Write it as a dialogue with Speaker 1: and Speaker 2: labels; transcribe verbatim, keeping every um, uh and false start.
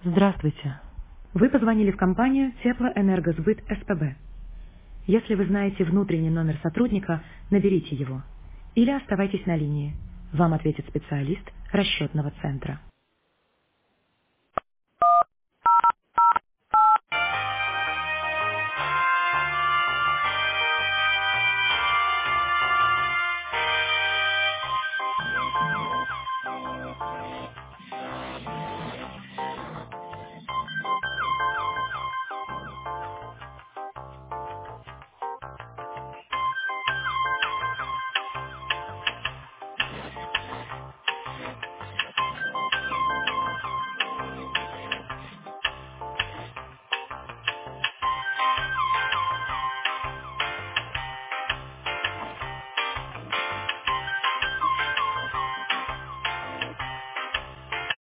Speaker 1: Здравствуйте. Вы позвонили в компанию Теплоэнергосбыт СПБ. Если вы знаете внутренний номер сотрудника, наберите его. Или оставайтесь на линии. Вам ответит специалист расчетного центра.